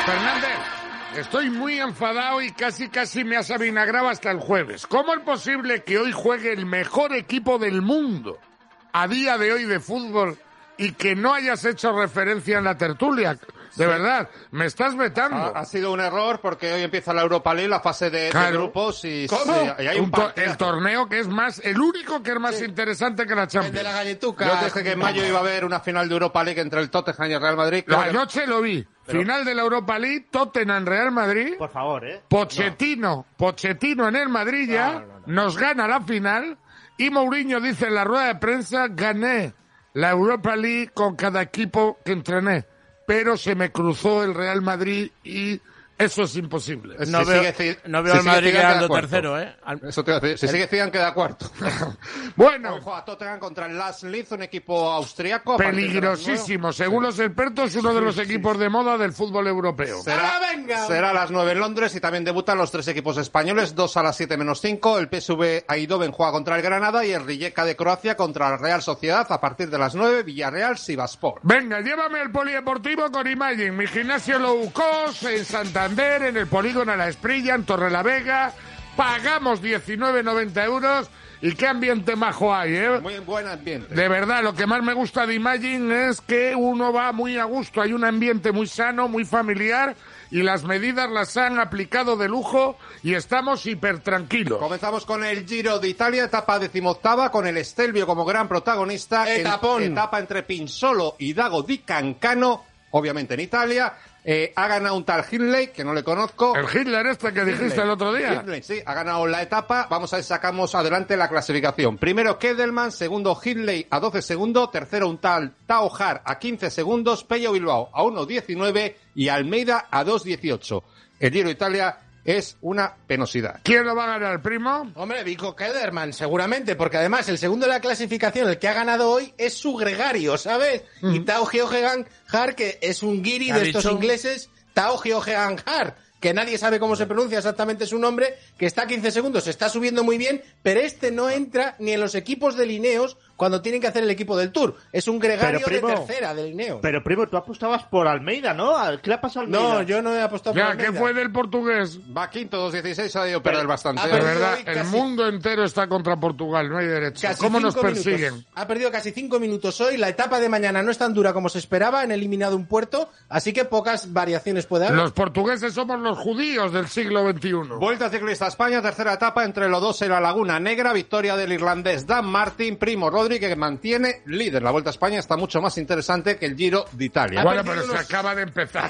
Fernández, estoy muy enfadado y casi me has avinagrado hasta el jueves. ¿Cómo es posible que hoy juegue el mejor equipo del mundo a día de hoy de fútbol y que no hayas hecho referencia en la tertulia? De verdad, me estás vetando. Ha sido un error porque hoy empieza la Europa League, la fase de grupos y hay el torneo que es el único que es más interesante que la Champions. El de la galletuca. Yo dije que en mayo iba a haber una final de Europa League entre el Tottenham y el Real Madrid. Anoche lo vi. Pero... Final de la Europa League, Tottenham Real Madrid. Por favor, Pochettino en el Madrid ya nos gana la final y Mourinho dice en la rueda de prensa: gané la Europa League con cada equipo que entrené, pero se me cruzó el Real Madrid y eso es imposible. No veo al Madrid quedando tercero, Eso te iba a decir. Si sigue Zidane, queda cuarto. Bueno. Hoy juega Tottenham contra el Last Linz, un equipo austriaco. Peligrosísimo. Según los expertos, uno de los equipos de moda del fútbol europeo. Será a las 9 en Londres y también debutan los tres equipos españoles, 2 a las 7 menos 5. El PSV Eindhoven juega contra el Granada y el Rijeka de Croacia contra la Real Sociedad a partir de las 9, Villarreal Sivasspor. Venga, llévame al polideportivo con Imagine, mi gimnasio low cost en Santander, en el polígono La Esprilla, en Torrelavega. Pagamos 19,90 euros. Y qué ambiente majo hay, Muy buen ambiente. De verdad, lo que más me gusta de Imagine es que uno va muy a gusto. Hay un ambiente muy sano, muy familiar, y las medidas las han aplicado de lujo y estamos hiper tranquilos. Comenzamos con el Giro de Italia, etapa 18ª, con el Stelvio como gran protagonista. Etapa entre Pinsolo y Dago di Cancano, obviamente en Italia. Ha ganado un tal Hindley, que no le conozco. El Hitler que dijiste el otro día. Hindley, sí, ha ganado la etapa. Vamos a ver si sacamos adelante la clasificación. Primero Kedelman, segundo Hindley a 12 segundos, tercero un tal Tao Har a 15 segundos, Pello Bilbao a 1.19 y Almeida a 2.18. El Giro de Italia es una penosidad. ¿Quién lo va a ganar, primo? Hombre, Vico Kelderman, seguramente, porque además el segundo de la clasificación, el que ha ganado hoy, es su gregario, ¿sabes? Y Tao Geoghegan Har, que es un guiri de estos ingleses, Tao Geoghegan Har, que nadie sabe cómo se pronuncia exactamente su nombre, que está a 15 segundos, está subiendo muy bien, pero este no entra ni en los equipos de Lineos cuando tienen que hacer el equipo del Tour. Es un gregario de tercera de Lineos. Pero, primo, tú apostabas por Almeida, ¿no? ¿Qué le ha pasado a Almeida? No, yo no he apostado por Almeida. ¿Qué fue del portugués? Va quinto, 2.16, ha ido perder bastante. De verdad, el mundo entero está contra Portugal, no hay derecho. ¿Cómo nos persiguen? Ha perdido casi 5 minutos hoy. La etapa de mañana no es tan dura como se esperaba. Han eliminado un puerto, así que pocas variaciones puede haber. Los portugueses somos los judíos del siglo XXI. Vuelta ciclista a España, tercera etapa entre Lodosa y la Laguna Negra. Victoria del irlandés Dan Martin, Primo Rodríguez, que mantiene líder. La Vuelta a España está mucho más interesante que el Giro de Italia. Bueno, pero se acaba de empezar.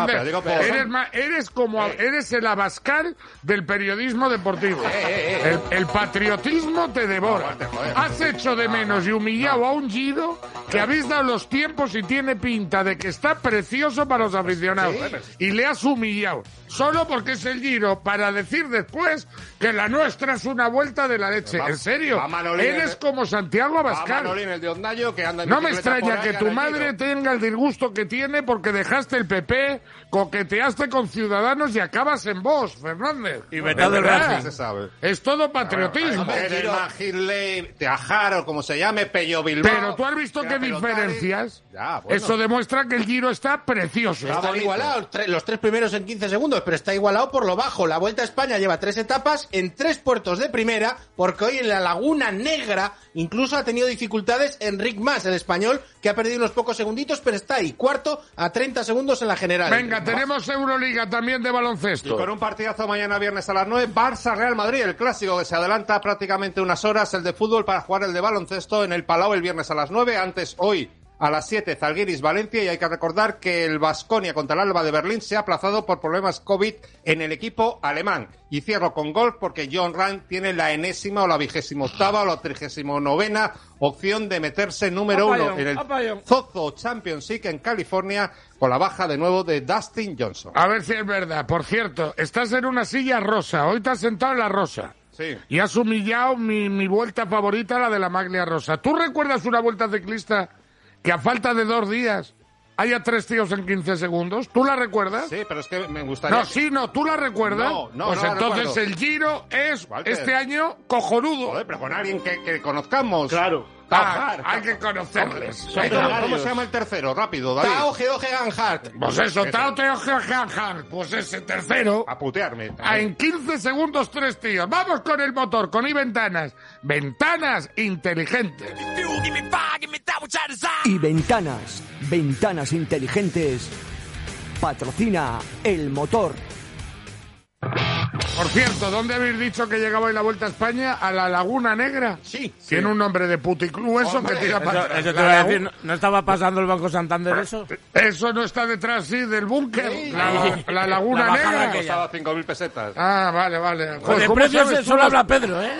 Eres el Abascal del periodismo deportivo. El patriotismo te devora. Has hecho de menos y humillado a un Giro que habéis dado los tiempos y tiene pinta de que está precioso para los aficionados. Y le has humillado. Solo porque es el Giro, para decir después que la nuestra es una vuelta de la leche. ¿En serio? Eres como Santiago Abascal. De Ondayo, que anda en no me extraña que tu madre tenga el disgusto que tiene porque dejaste el PP, coqueteaste con Ciudadanos y acabas en Vox, Fernández. Y vetado el Racing. Es todo patriotismo. Hindley, Teajar o como se llame, Pello Bilbao. Pero tú has visto qué diferencias. Eso demuestra que el Giro está precioso. Está igualado, los tres primeros en 15 segundos, pero está igualado por lo bajo. La Vuelta a España lleva 3 etapas en 3 puertos de primera, porque hoy en la Laguna Negra incluso ha tenido dificultades Enric Mas, el español, que ha perdido unos pocos segunditos, pero está ahí, cuarto a 30 segundos en la general. Venga, tenemos Euroliga también de baloncesto. Y con un partidazo mañana viernes a las 9, Barça-Real Madrid, el clásico que se adelanta prácticamente unas horas, el de fútbol para jugar el de baloncesto en el Palau el viernes a las 9, antes hoy a las 7, Zalgiris-Valencia, y hay que recordar que el Baskonia contra el Alba de Berlín se ha aplazado por problemas COVID en el equipo alemán. Y cierro con golf porque John Ram tiene la enésima o la 28ª o la 39ª opción de meterse número 1 en el Zozo Championship en California con la baja de nuevo de Dustin Johnson. A ver si es verdad. Por cierto, estás en una silla rosa. Hoy te has sentado en la rosa. Sí. Y has humillado mi vuelta favorita, la de la Maglia Rosa. ¿Tú recuerdas una vuelta ciclista que a falta de 2 días haya 3 tíos en 15 segundos? ¿Tú la recuerdas? Sí, pero es que me gustaría... ¿tú la recuerdas? No, pues no entonces recuerdo. el Giro es, Walter, este año, cojonudo. Joder, pero con alguien que conozcamos. Claro. Hay que conocerles. ¿Cómo se llama el tercero? Rápido, David. Tao Geoghegan Hart. Pues eso, Tao Geoghegan Hart. Pues ese tercero. A putearme. En 15 segundos 3 tíos. Vamos con el motor, con iVentanas. Ventanas inteligentes. Y ventanas inteligentes. Patrocina el motor. Por cierto, ¿dónde habéis dicho que llegaba hoy la Vuelta a España? ¿A la Laguna Negra? Sí. Tiene un nombre de puticlub eso. Hombre, que tira para atrás. Eso te voy a decir, ¿no estaba pasando el Banco Santander eso? Eso no está detrás, sí, del búnker. Sí. La Laguna Negra. Costaba 5.000 pesetas. Ah, vale. Pues de precios solo habla Pedro, ¿eh?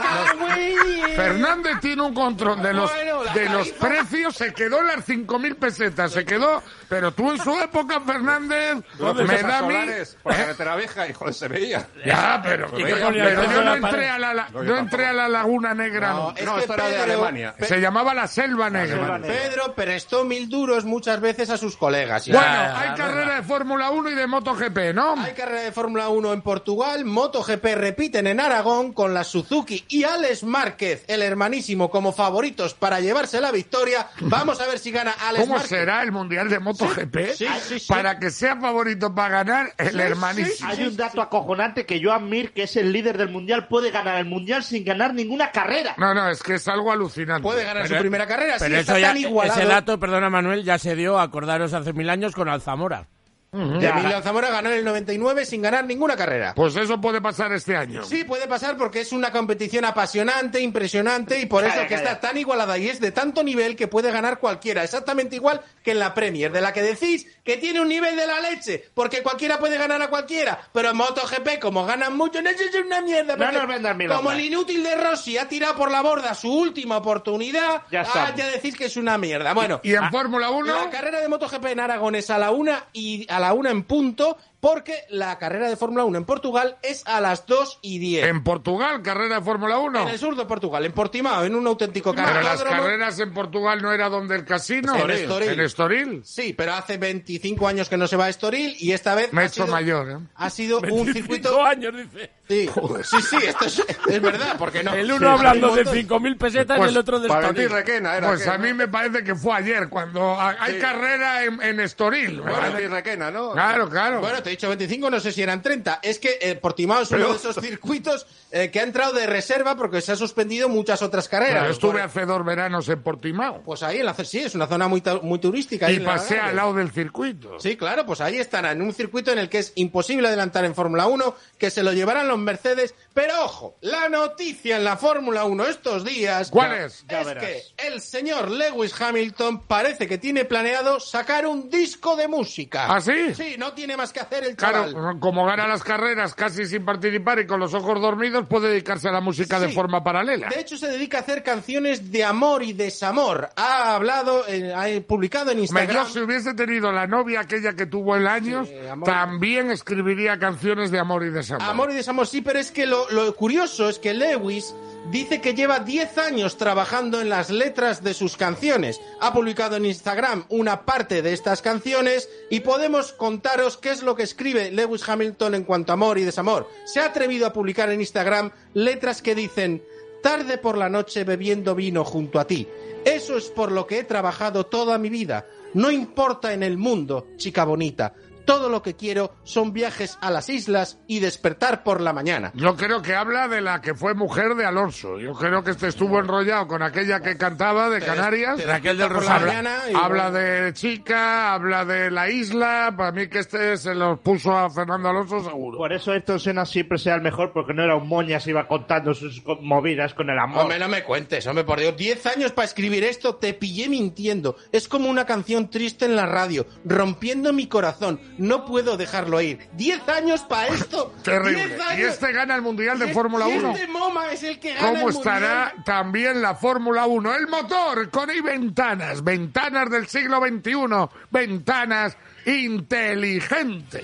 Fernández tiene un control de los precios, se quedó en las 5.000 pesetas, se quedó, pero tú en su época, Fernández, me da a mí... Por la carretera vieja, hijo, se veía. Ya, pero yo no entré a la Laguna Negra. No, esto era de Alemania. Se llamaba la Selva Negra. Pedro prestó 1.000 duros muchas veces a sus colegas. Bueno, hay carrera de Fórmula 1 y de MotoGP, ¿no? Hay carrera de Fórmula 1 en Portugal, MotoGP repiten en Aragón con la Suzuki y Alex Márquez, el hermanísimo, como favoritos para llevarse la victoria. Vamos a ver si gana Alex Márquez. ¿Cómo será el Mundial de MotoGP? Sí. Para que sea favorito para ganar el hermanísimo. Hay un dato acojonante que Joan Mir, que es el líder del Mundial, puede ganar el Mundial sin ganar ninguna carrera. No, es que es algo alucinante. Puede ganar su primera carrera, pero sí, eso está tan igualado. Ese dato, perdona Manuel, ya se dio, acordaros, hace 1000 años con Alzamora. Emilio Zamora ganó en el 99 sin ganar ninguna carrera. Pues eso puede pasar este año. Sí, puede pasar porque es una competición apasionante, impresionante y por eso que está tan igualada y es de tanto nivel que puede ganar cualquiera. Exactamente igual que en la Premier, de la que decís que tiene un nivel de la leche, porque cualquiera puede ganar a cualquiera. Pero en MotoGP, como ganan mucho, no es una mierda. No nos vendas milongas. Como el inútil de Rossi ha tirado por la borda su última oportunidad, ya decís que es una mierda. Bueno, ¿Y en Fórmula 1? La carrera de MotoGP en Aragón es a la 1 y a la 1 en punto, porque la carrera de Fórmula 1 en Portugal es a las 2:10. ¿En Portugal, carrera de Fórmula 1? En el sur de Portugal, en Portimao, en un auténtico Pero las cartódromo. carreras en Portugal no era donde el casino. En Estoril. ¿En Estoril? Sí, pero hace 25 años que no se va a Estoril y esta vez Me he hecho mayor, ¿eh? ha sido un 25 circuito... años, dice. Sí, esto es verdad, porque no. El uno hablando de 5.000 pesetas y el otro de Valentín Estoril. Requena era. Pues a mí me parece que fue ayer, cuando hay carrera en Estoril. Valentín Requena, ¿no? Claro. Bueno, te he dicho 25, no sé si eran 30. Es que Portimao es uno de esos circuitos que ha entrado de reserva porque se ha suspendido muchas otras carreras. Yo estuve hace 2 veranos en Portimao. Pues ahí, sí, es una zona muy turística. Y pasé al lado del circuito. Sí, claro, pues ahí están, en un circuito en el que es imposible adelantar en Fórmula 1, que se lo llevarán los Mercedes. Pero ojo, la noticia en la Fórmula 1 estos días... ¿Cuál es? Es que el señor Lewis Hamilton parece que tiene planeado sacar un disco de música. ¿Ah, sí? Sí, no tiene más que hacer el chaval. Claro, como gana las carreras casi sin participar y con los ojos dormidos, puede dedicarse a la música de forma paralela. De hecho, se dedica a hacer canciones de amor y desamor. Ha hablado, ha publicado en Instagram... Yo, si hubiese tenido la novia aquella que tuvo en años, también escribiría canciones de amor y desamor. Amor y desamor, sí, pero es que lo curioso es que Lewis dice que lleva 10 años trabajando en las letras de sus canciones. Ha publicado en Instagram una parte de estas canciones y podemos contaros qué es lo que escribe Lewis Hamilton en cuanto a amor y desamor. Se ha atrevido a publicar en Instagram letras que dicen: tarde por la noche bebiendo vino junto a ti. Eso es por lo que he trabajado toda mi vida. No importa en el mundo, chica bonita. Todo lo que quiero son viajes a las islas y despertar por la mañana. Yo creo que habla de la que fue mujer de Alonso. Yo creo que estuvo enrollado con aquella que cantaba de Canarias. Raquel del Rosario. Habla de chica, habla de la isla. Para mí que se los puso a Fernando Alonso seguro. Por eso Ayrton Senna siempre sea el mejor, porque no era un moñas, iba contando sus movidas con el amor. Hombre, no me cuentes, hombre, por Dios. 10 años para escribir esto, te pillé mintiendo. Es como una canción triste en la radio, rompiendo mi corazón. No puedo dejarlo ir. 10 años para esto. Terrible. 10 años. Y este gana el Mundial de Fórmula 1. Este Moma es el que gana ¿Cómo el estará mundial? también la Fórmula 1? El motor con iVentanas. Ventanas del siglo XXI. Ventanas inteligentes.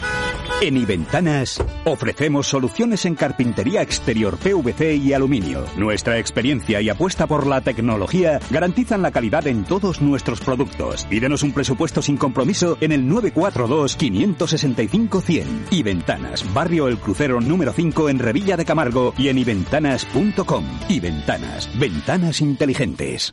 En iVentanas ofrecemos soluciones en carpintería exterior PVC y aluminio. Nuestra experiencia y apuesta por la tecnología garantizan la calidad en todos nuestros productos. Pídenos un presupuesto sin compromiso en el 942 952 565 100. Iventanas, Barrio El Crucero número 5 en Revilla de Camargo y en iventanas.com. Iventanas, ventanas inteligentes.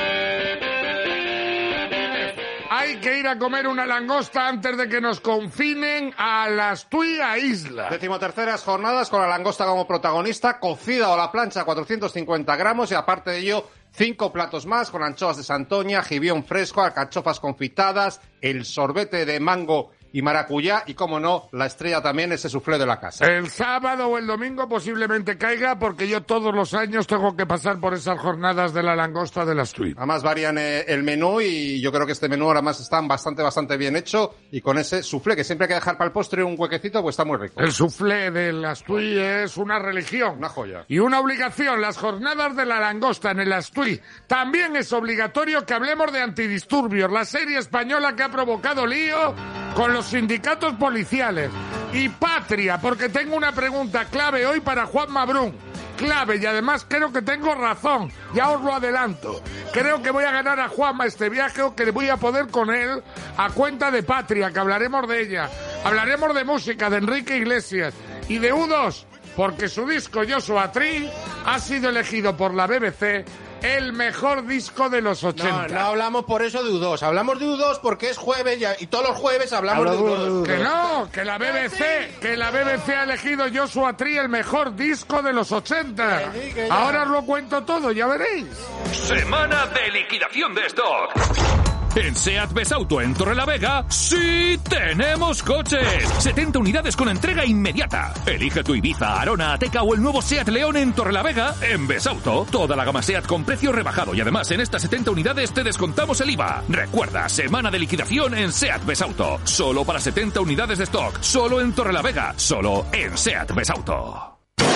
Hay que ir a comer una langosta antes de que nos confinen a las Tuia Isla. 13ª jornadas con la langosta como protagonista, cocida o a la plancha 450 gramos y aparte de ello 5 platos más con anchoas de Santoña, jibión fresco, alcachofas confitadas, el sorbete de mango y maracuyá y, como no, la estrella también, ese soufflé de la casa. El sábado o el domingo posiblemente caiga porque yo todos los años tengo que pasar por esas jornadas de la langosta de las Tuit. Además varían el menú y yo creo que este menú ahora más está bastante bien hecho y con ese soufflé que siempre hay que dejar para el postre un huequecito, pues está muy rico. El soufflé de las Tuit es una religión. Una joya. Y una obligación. Las jornadas de la langosta en el Astuy. También es obligatorio que hablemos de Antidisturbios, la serie española que ha provocado lío con los sindicatos policiales. Y Patria, porque tengo una pregunta clave hoy para Juan Mabrún. Clave, y además creo que tengo razón, ya os lo adelanto. Creo que voy a ganar a Juanma este viaje o que voy a poder con él a cuenta de Patria, que hablaremos de ella. Hablaremos de música, de Enrique Iglesias y de U2, porque su disco Joshua Tree ha sido elegido por la BBC el mejor disco de los 80. No hablamos por eso de U2. Hablamos de U2 porque es jueves y todos los jueves hablamos de U2. Que no, que la BBC ha elegido Joshua Tree el mejor disco de los 80. Ahora os lo cuento todo, ya veréis. Semana de liquidación de stock. En SEAT Besauto en Torrelavega, ¡sí tenemos coches! 70 unidades con entrega inmediata. Elige tu Ibiza, Arona, Ateca o el nuevo SEAT León en Torrelavega. En Besauto, toda la gama SEAT con precio rebajado y además en estas 70 unidades te descontamos el IVA. Recuerda, semana de liquidación en SEAT Besauto. Solo para 70 unidades de stock. Solo en Torrelavega. Solo en SEAT Besauto.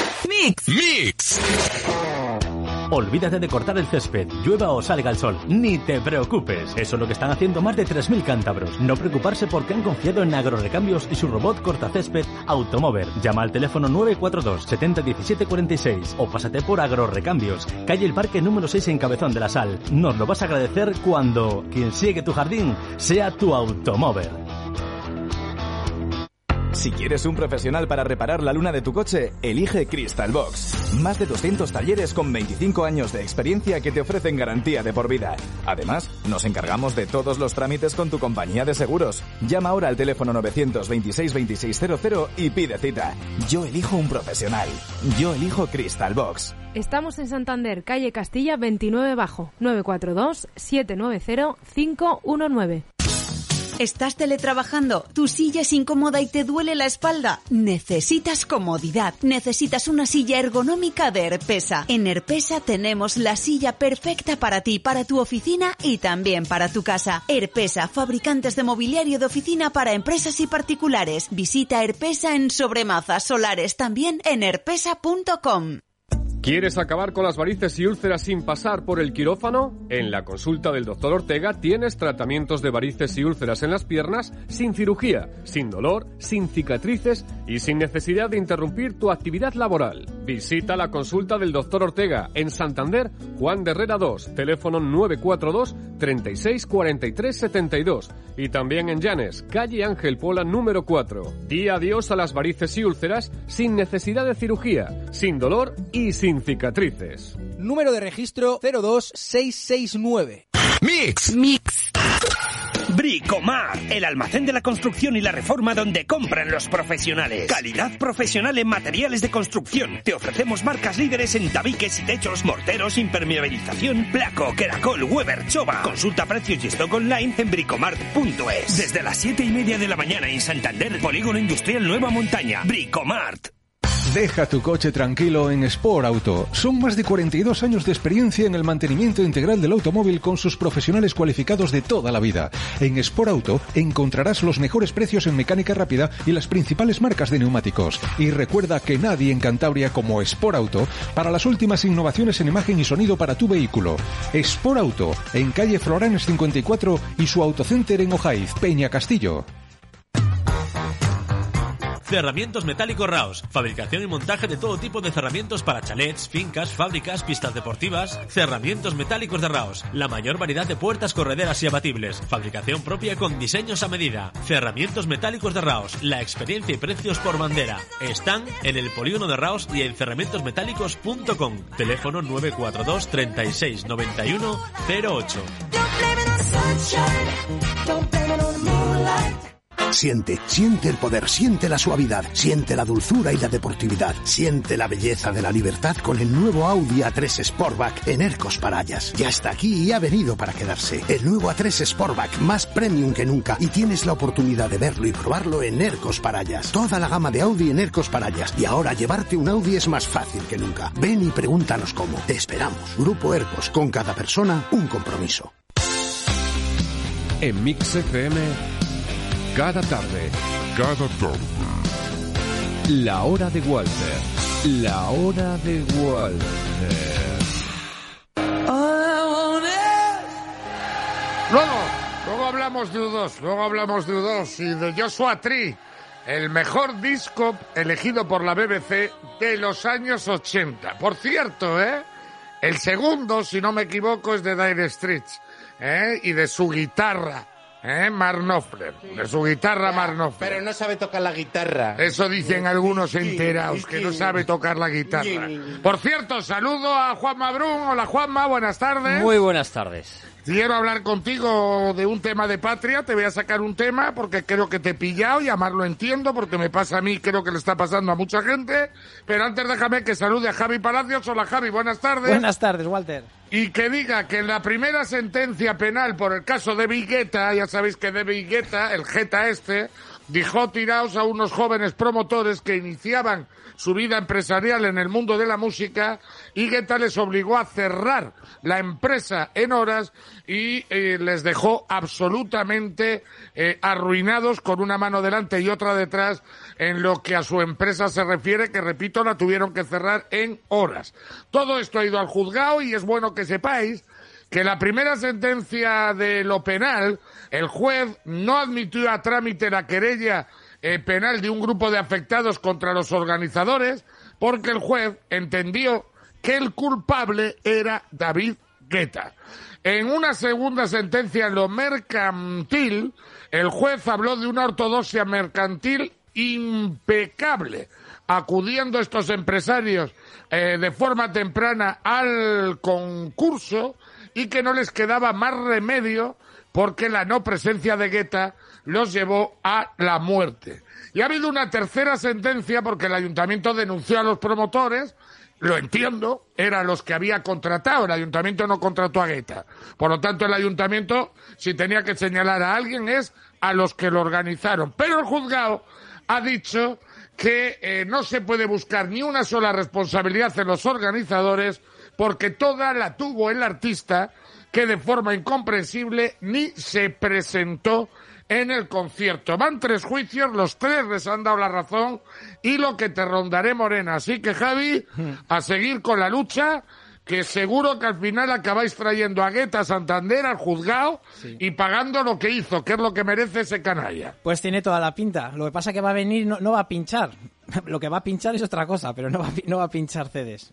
¡Mix! Olvídate de cortar el césped, llueva o salga el sol. Ni te preocupes. Eso es lo que están haciendo más de 3.000 cántabros. No preocuparse porque han confiado en Agrorecambios y su robot cortacésped Automover. Llama al teléfono 942 70 17 46 o pásate por Agrorecambios, calle El Parque número 6 en Cabezón de la Sal. Nos lo vas a agradecer cuando quien sigue tu jardín sea tu Automover. Si quieres un profesional para reparar la luna de tu coche, elige Crystal Box. Más de 200 talleres con 25 años de experiencia que te ofrecen garantía de por vida. Además, nos encargamos de todos los trámites con tu compañía de seguros. Llama ahora al teléfono 926 2600 y pide cita. Yo elijo un profesional. Yo elijo Crystal Box. Estamos en Santander, calle Castilla 29 Bajo, 942 790 519. ¿Estás teletrabajando? ¿Tu silla es incómoda y te duele la espalda? Necesitas comodidad. Necesitas una silla ergonómica de Herpesa. En Herpesa tenemos la silla perfecta para ti, para tu oficina y también para tu casa. Herpesa, fabricantes de mobiliario de oficina para empresas y particulares. Visita Herpesa en Sobremaza, Solares, también en herpesa.com. ¿Quieres acabar con las varices y úlceras sin pasar por el quirófano? En la consulta del Dr. Ortega tienes tratamientos de varices y úlceras en las piernas sin cirugía, sin dolor, sin cicatrices y sin necesidad de interrumpir tu actividad laboral. Visita la consulta del Dr. Ortega en Santander, Juan de Herrera 2, teléfono 942 36 43 72 y también en Llanes, calle Ángel Pola número 4. Di adiós a las varices y úlceras sin necesidad de cirugía, sin dolor y sin cicatrices. Número de registro 02669. Mix. Bricomart, el almacén de la construcción y la reforma donde compran los profesionales. Calidad profesional en materiales de construcción. Te ofrecemos marcas líderes en tabiques y techos, morteros, impermeabilización, Placo, Keracol, Weber, Chova. Consulta precios y stock online en bricomart.es. Desde las 7:30 de la mañana en Santander, Polígono Industrial Nueva Montaña. Bricomart. Deja tu coche tranquilo en Sport Auto. Son más de 42 años de experiencia en el mantenimiento integral del automóvil con sus profesionales cualificados de toda la vida. En Sport Auto encontrarás los mejores precios en mecánica rápida y las principales marcas de neumáticos. Y recuerda que nadie en Cantabria como Sport Auto para las últimas innovaciones en imagen y sonido para tu vehículo. Sport Auto, en calle Floranes 54 y su autocenter en Ojaiz, Peña Castillo. Cerramientos Metálicos Raos. Fabricación y montaje de todo tipo de cerramientos para chalets, fincas, fábricas, pistas deportivas. Cerramientos Metálicos de Raos. La mayor variedad de puertas correderas y abatibles. Fabricación propia con diseños a medida. Cerramientos Metálicos de Raos. La experiencia y precios por bandera. Están en el polígono de Raos y en cerramientosmetálicos.com. Teléfono 942 36 91 08. Siente el poder, siente la suavidad, siente la dulzura y la deportividad, siente la belleza de la libertad con el nuevo Audi A3 Sportback en Ercos Parallas. Ya está aquí y ha venido para quedarse. El nuevo A3 Sportback, más premium que nunca, y tienes la oportunidad de verlo y probarlo en Ercos Parallas. Toda la gama de Audi en Ercos Parallas, y ahora llevarte un Audi es más fácil que nunca. Ven y pregúntanos cómo. Te esperamos. Grupo Ercos, con cada persona un compromiso. En Mix FM, cada tarde, la hora de Walter, la hora de Walter. Luego hablamos de U2, y de Joshua Tree, el mejor disco elegido por la BBC de los años 80. Por cierto, el segundo, si no me equivoco, es de Dire Straits, y de su guitarra, Mark Knopfler, de su guitarra Mark Knopfler. Pero no sabe tocar la guitarra. Eso dicen algunos enterados, que no sabe tocar la guitarra. Por cierto, saludo a Juanma Brun. Hola Juanma, buenas tardes. Muy buenas tardes. Quiero hablar contigo de un tema de patria. Te voy a sacar un tema porque creo que te he pillado y además lo entiendo porque me pasa a mí, creo que le está pasando a mucha gente. Pero antes déjame que salude a Javi Palacios. Hola Javi, buenas tardes. Buenas tardes, Walter. Y que diga que en la primera sentencia penal por el caso de Guetta, ya sabéis que David Guetta, el Jeta dejó tirados a unos jóvenes promotores que iniciaban su vida empresarial en el mundo de la música, y Guetta les obligó a cerrar la empresa en horas y les dejó absolutamente arruinados, con una mano delante y otra detrás en lo que a su empresa se refiere, que repito, la tuvieron que cerrar en horas. Todo esto ha ido al juzgado y es bueno que sepáis que la primera sentencia de lo penal, el juez no admitió a trámite la querella penal de un grupo de afectados contra los organizadores, porque el juez entendió que el culpable era David Guetta. En una segunda sentencia en lo mercantil, el juez habló de una ortodoxia mercantil impecable, acudiendo estos empresarios de forma temprana al concurso, y que no les quedaba más remedio porque la no presencia de Guetta los llevó a la muerte. Y ha habido una tercera sentencia porque el ayuntamiento denunció a los promotores. Lo entiendo, eran los que había contratado, el ayuntamiento no contrató a Guetta. Por lo tanto, el ayuntamiento, si tenía que señalar a alguien, es a los que lo organizaron. Pero el juzgado ha dicho que no se puede buscar ni una sola responsabilidad en los organizadores, porque toda la tuvo el artista, que de forma incomprensible ni se presentó en el concierto. Van 3 juicios, los 3 les han dado la razón, y lo que te rondaré morena. Así que, Javi, a seguir con la lucha, que seguro que al final acabáis trayendo a Guetta a Santander, al juzgado, y pagando lo que hizo, que es lo que merece ese canalla. Pues tiene toda la pinta. Lo que pasa es que va a venir, no va a pinchar. Lo que va a pinchar es otra cosa, pero no va a pinchar CDs.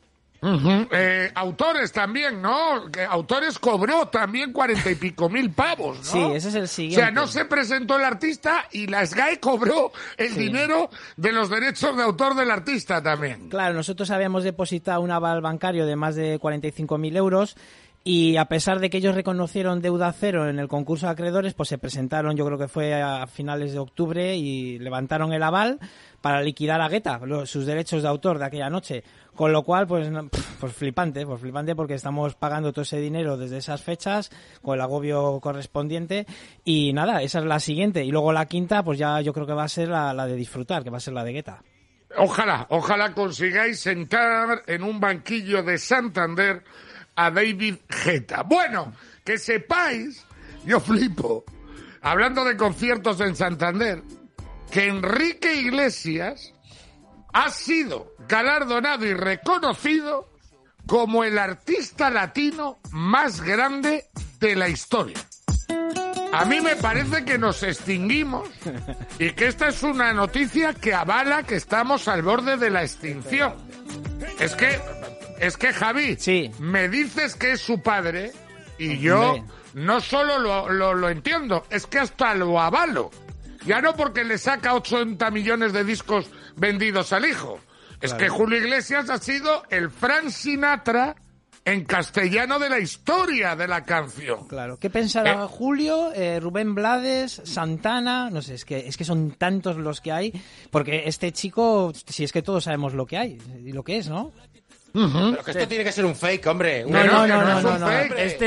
Autores también, ¿no? Que Autores cobró también 40 y pico mil pavos, ¿no? Sí, ese es el siguiente. O sea, no se presentó el artista y la SGAE cobró el dinero de los derechos de autor del artista también. Claro, nosotros habíamos depositado un aval bancario de más de 45.000 euros, y a pesar de que ellos reconocieron deuda cero en el concurso de acreedores, pues se presentaron, yo creo que fue a finales de octubre, y levantaron el aval para liquidar a Guetta sus derechos de autor de aquella noche. Con lo cual, pues flipante, porque estamos pagando todo ese dinero desde esas fechas, con el agobio correspondiente, y nada, esa es la siguiente. Y luego la quinta, pues ya yo creo que va a ser la de disfrutar, que va a ser la de Guetta. Ojalá consigáis sentar en un banquillo de Santander a David Guetta. Bueno, que sepáis, yo flipo, hablando de conciertos en Santander, que Enrique Iglesias ha sido galardonado y reconocido como el artista latino más grande de la historia. A mí me parece que nos extinguimos y que esta es una noticia que avala que estamos al borde de la extinción. Es que Javi, me dices que es su padre y yo no solo lo entiendo, es que hasta lo avalo. Ya no porque le saca 80 millones de discos vendidos al hijo. Es que Julio Iglesias ha sido el Frank Sinatra en castellano de la historia de la canción. Claro. ¿Qué pensará Julio, Rubén Blades, Santana? No sé, es que son tantos los que hay. Porque este chico, si es que todos sabemos lo que hay y lo que es, ¿no? Pero que esto tiene que ser un fake, hombre. No. Este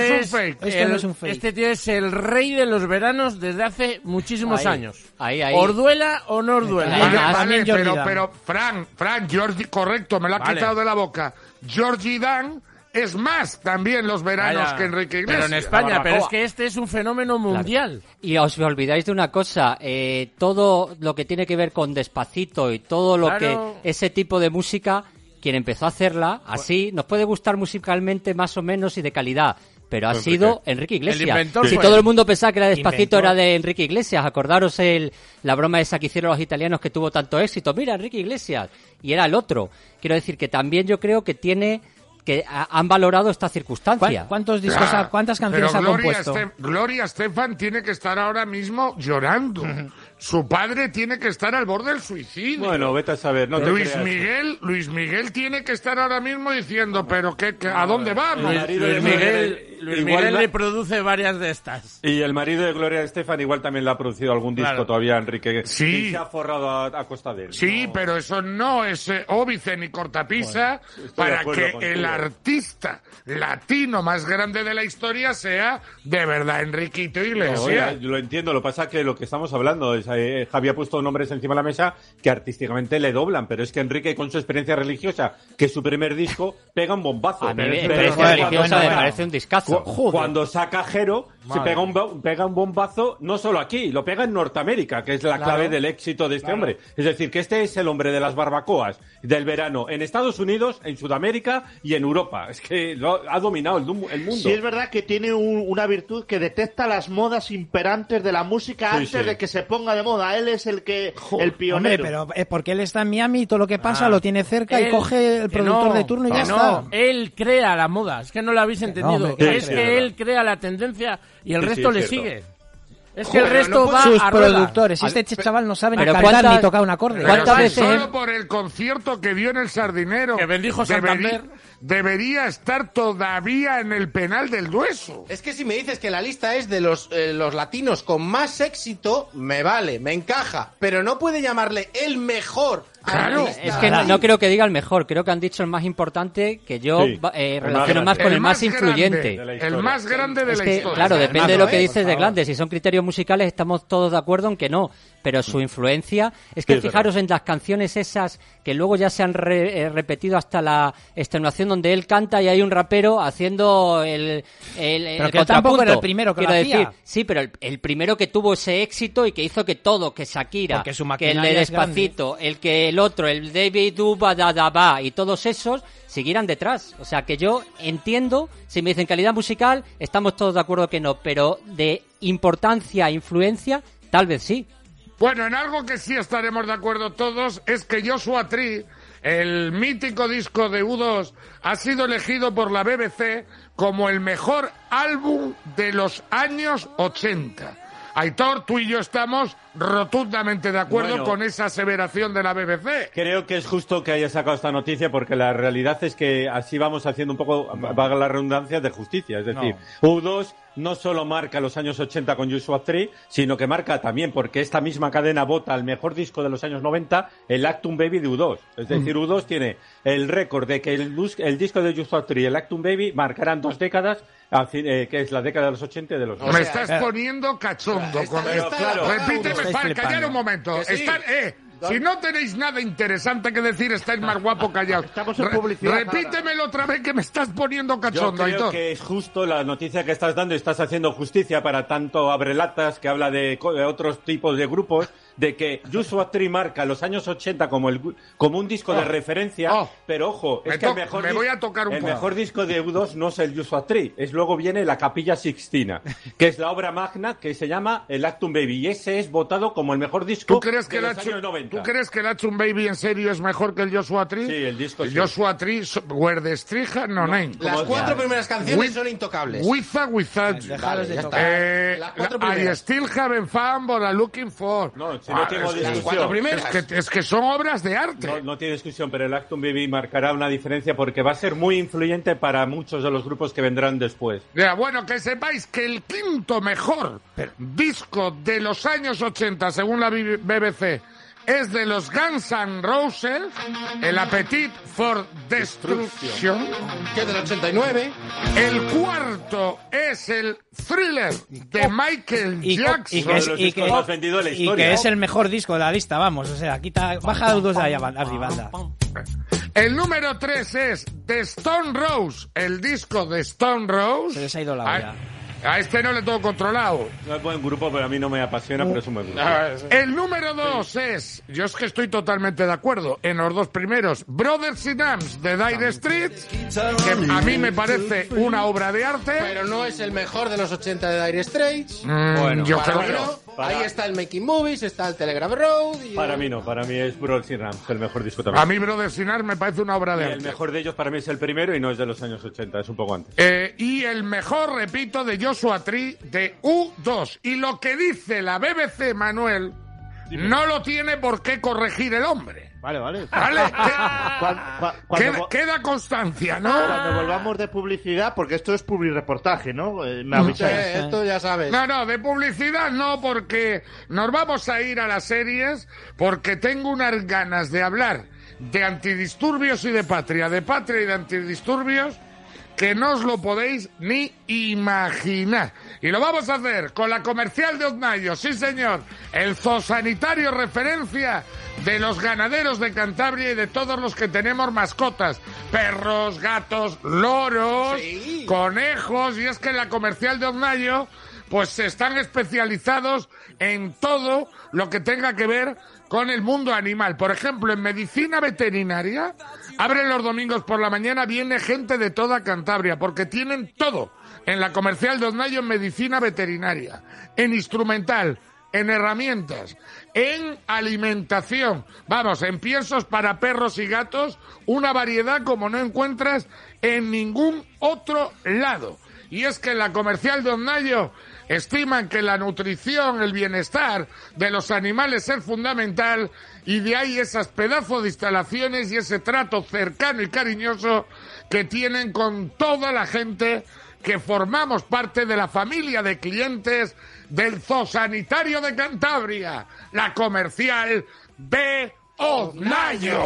tío es el rey de los veranos desde hace muchísimos años. Ahí. ¿Orduela o no orduela? Vale, pero Frank, Georgie, correcto, me lo ha quitado de la boca. Georgie Dan es más también los veranos que Enrique Iglesias. Pero en España, pero es que este es un fenómeno mundial. Claro. Y os olvidáis de una cosa, todo lo que tiene que ver con Despacito y todo lo que ese tipo de música, quien empezó a hacerla así, nos puede gustar musicalmente más o menos y de calidad, pero ha sido Enrique Iglesias. Si todo el mundo pensaba que era Despacito era de Enrique Iglesias, acordaros la broma esa que hicieron los italianos que tuvo tanto éxito, mira Enrique Iglesias, y era el otro. Quiero decir que también yo creo que han valorado esta circunstancia. ¿Cuántos discos, cuántas canciones ha compuesto? Gloria Estefan tiene que estar ahora mismo llorando. Su padre tiene que estar al borde del suicidio. Bueno, vete a saber. No Luis Miguel tiene que estar ahora mismo diciendo, pero ¿a dónde vamos? Luis Miguel le produce varias de estas. Y el marido de Gloria Estefan igual también le ha producido algún disco todavía, Enrique. Sí. Y se ha forrado a costa de él. Sí, pero eso no es óbice ni cortapisa para que el artista latino más grande de la historia sea de verdad Enriquito Iglesias. Lo entiendo, lo que pasa es que lo que estamos hablando es Javi ha puesto nombres encima de la mesa que artísticamente le doblan, pero es que Enrique con su experiencia religiosa, que es su primer disco, pega un bombazo. A mí me parece un discazo. Cuando saca Jero, se pega un bombazo no solo aquí, lo pega en Norteamérica, que es la clave del éxito de este hombre. Es decir, que este es el hombre de las barbacoas del verano en Estados Unidos, en Sudamérica y en Europa. Es que ha dominado el mundo. Sí, es verdad que tiene una virtud que detecta las modas imperantes de la música antes de que se ponga de moda. Él es el pionero. Hombre, pero porque él está en Miami y todo lo que pasa lo tiene cerca y coge el productor de turno y ya está. Él crea la moda. Es que no lo habéis entendido. Que él crea la tendencia y el resto le sigue. Es que el resto va sus a rueda. productores. Este chaval no sabe ni cantar ni tocar un acorde. ¿Cuántas veces? Solo por el concierto que dio en el Sardinero. Que bendijo Santander. Debería estar todavía en el penal del Dueso. Es que si me dices que la lista es de los latinos con más éxito, me vale, me encaja. Pero no puede llamarle el mejor. Claro. Es que no creo que diga el mejor. Creo que han dicho el más importante, que yo relaciono más con el más influyente. El más grande de la historia. Claro, depende de lo que dices de grande. Si son criterios musicales, estamos todos de acuerdo en que no. Pero su influencia, es que fijaros en las canciones esas que luego ya se han repetido hasta la extenuación, donde él canta y hay un rapero haciendo el pero que contrapunto. Tampoco era el primero que lo hacía. Decir, sí, pero el primero que tuvo ese éxito y que hizo que todo, que Shakira, que el de Despacito, el otro, el David Dubadadaba y todos esos siguieran detrás. O sea que yo entiendo, si me dicen calidad musical, estamos todos de acuerdo que no, pero de importancia, influencia, tal vez sí. Bueno, en algo que sí estaremos de acuerdo todos es que Joshua Tree, el mítico disco de U2, ha sido elegido por la BBC como el mejor álbum de los años 80. Aitor, tú y yo estamos rotundamente de acuerdo con esa aseveración de la BBC. Creo que es justo que haya sacado esta noticia porque la realidad es que así vamos haciendo un poco, valga la redundancia, de justicia. Es decir, U2 no solo marca los años 80 con Joshua Tree, sino que marca también, porque esta misma cadena vota al mejor disco de los años 90, el Actum Baby de U2. Es decir, U2 tiene el récord de que el disco de Joshua Tree y el Actum Baby marcarán 2 décadas, que es la década de los 80 y de los 90. Me estás poniendo cachondo con esto. Claro, repíteme, callar un momento. Si no tenéis nada interesante que decir, estáis más guapo callados. Estamos en publicidad. Repítemelo otra vez que me estás poniendo cachondo. Yo creo que es justo la noticia que estás dando. Estás haciendo justicia para tanto abrelatas que habla de otros tipos de grupos. de que Joshua Tree marca los años 80 como un disco de referencia, pero ojo, es que el mejor disco de U2 no es el Joshua Tree, luego viene la Capilla Sixtina, que es la obra magna que se llama el Actum Baby, y ese es votado como el mejor disco de los años 90. ¿Tú crees que el Actum Baby en serio es mejor que el Joshua Tree? Sí, el disco sí. Joshua Tree, Where the Striga, no name. Las 4 primeras canciones son intocables. Without you. I still haven't found what I'm looking for. No, si no tengo discusión. Es que son obras de arte. No tiene discusión, pero el Actum Baby marcará una diferencia porque va a ser muy influyente para muchos de los grupos que vendrán después. Ya, bueno, que sepáis que el quinto mejor disco de los años 80, según la BBC, es de los Guns N' Roses, el Appetite for Destruction, que es del 89. El cuarto es el Thriller de Michael Jackson. Y que es el mejor disco de la lista, vamos. O sea, baja dos de ahí arriba. El número 3 es The Stone Roses, el disco de Stone Roses. Se les ha ido la olla. A este no le tengo controlado. No es buen grupo, pero a mí no me apasiona, pero es un buen grupo. El número 2 es, yo es que estoy totalmente de acuerdo, en los dos primeros, Brothers in Arms de Dire Straits, que a mí me parece una obra de arte. Pero no es el mejor de los 80 de Dire Straits. Bueno, yo creo que ahí está el Making Movies, está el Telegraph Road. Para mí no, para mí es Brothers in Arms, el mejor disco también. A mí Brothers in Arms me parece una obra de arte. El mejor de ellos para mí es el primero y no es de los años 80, es un poco antes. Y el mejor, repito, de Joshua Tree de U2. Y lo que dice la BBC, Manuel, no lo tiene por qué corregir el hombre. Vale. Queda constancia, ¿no? Cuando volvamos de publicidad, porque esto es publireportaje, ¿no? Esto ya sabes. No, de publicidad no, porque nos vamos a ir a las series, porque tengo unas ganas de hablar de antidisturbios y de patria y de antidisturbios, que no os lo podéis ni imaginar. Y lo vamos a hacer con la comercial de Oznayo, sí señor, el zoosanitario referencia de los ganaderos de Cantabria y de todos los que tenemos mascotas, perros, gatos, loros, conejos, y es que en la comercial de Oznayo pues están especializados en todo lo que tenga que ver con el mundo animal. Por ejemplo, en medicina veterinaria, abren los domingos por la mañana, viene gente de toda Cantabria, porque tienen todo en la comercial de Oznayo en medicina veterinaria, en instrumental, en herramientas, en alimentación, vamos, en piensos para perros y gatos, una variedad como no encuentras en ningún otro lado. Y es que en la comercial de Oznayo estiman que la nutrición, el bienestar de los animales es fundamental, y de ahí esas pedazos de instalaciones y ese trato cercano y cariñoso que tienen con toda la gente que formamos parte de la familia de clientes del Zoosanitario de Cantabria, la comercial de Oznayo.